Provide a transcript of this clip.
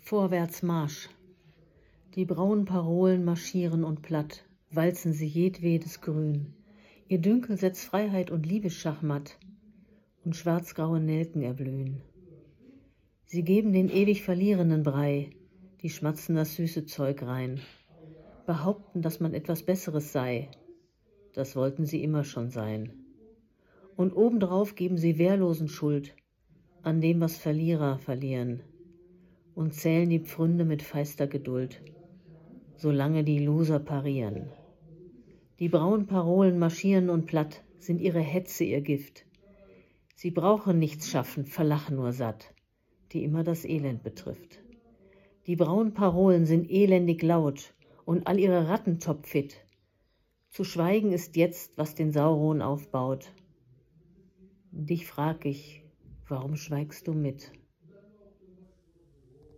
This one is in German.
Vorwärts Marsch! Die braunen Parolen marschieren und platt, walzen sie jedwedes Grün. Ihr Dünkel setzt Freiheit und Liebe schachmatt, und schwarzgraue Nelken erblühen. Sie geben den ewig Verlierenden Brei, die schmatzen das süße Zeug rein, behaupten, dass man etwas Besseres sei, das wollten sie immer schon sein. Und obendrauf geben sie Wehrlosen Schuld an dem, was Verlierer verlieren, und zählen die Pfründe mit feister Geduld, solange die Loser parieren. Die braunen Parolen marschieren und platt, sind ihre Hetze ihr Gift. Sie brauchen nichts schaffen, verlachen nur satt, die immer das Elend betrifft. Die braunen Parolen sind elendig laut und all ihre Ratten topfit. Zu schweigen ist jetzt, was den Sauron aufbaut. Dich frag ich, warum schweigst du mit?